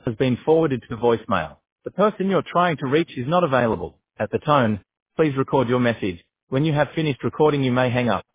has been forwarded to voicemail. The person you're trying to reach is not available. At the tone, please record your message. When you have finished recording, you may hang up.